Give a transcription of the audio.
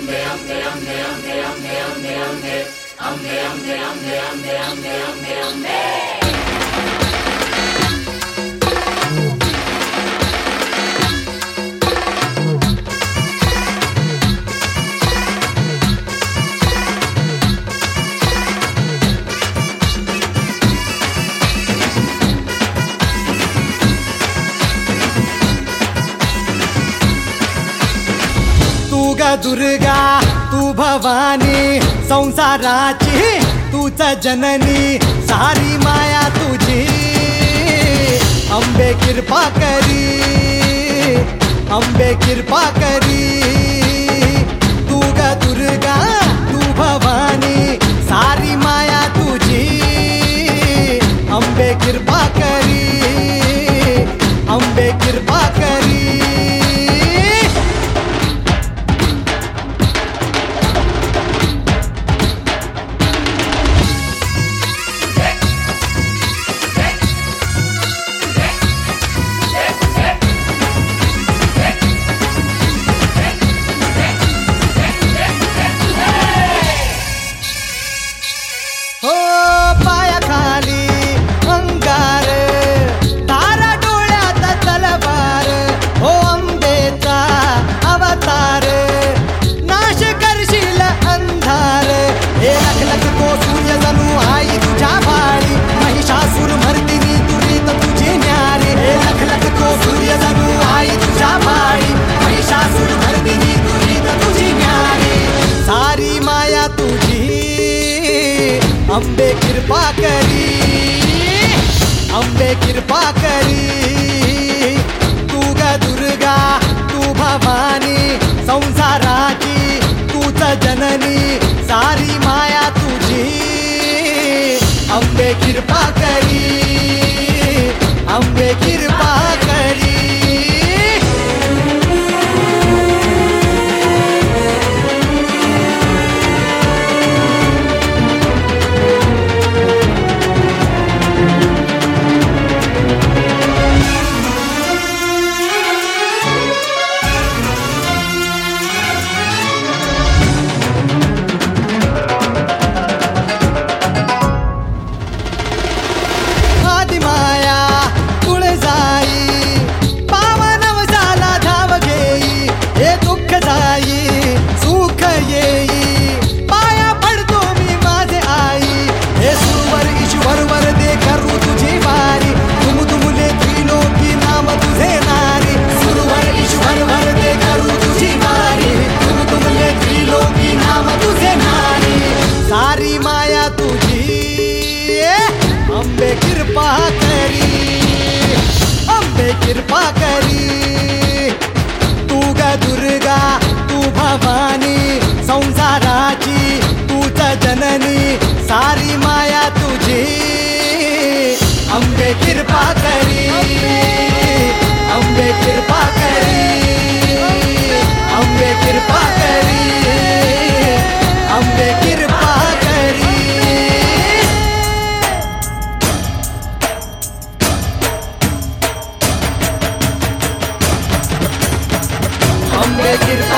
दुर्गा तू भवानी संसाराची तूच जननी सारी माया तुझी अंबे कृपा करी अंबे कृपा करी तू ग दुर्गा तू भवानी सारी माया तुझी अंबे कृपा करी अंबे कृपा करी अंबे कृपा करी अंबे कृपा करी तू ग दुर्गा तू भवानी संसाराची तूच जननी सारी माया तुझी अंबे कृपा करी अंबे कृपा करी अंबे कृपा करी अंबे कृपा करी तू ग दुर्गा तू भवानी संसाराची तूच जननी सारी माया तुझी अंबे कृपा करी अंबे कृपा करी अंबे कृपा करी अंबे कृपा करी अंबे कृपा